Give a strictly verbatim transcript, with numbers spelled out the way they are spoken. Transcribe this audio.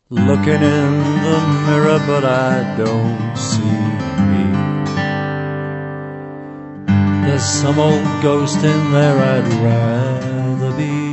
Looking in the mirror, but I don't see me. There's some old ghost in there I'd rather be.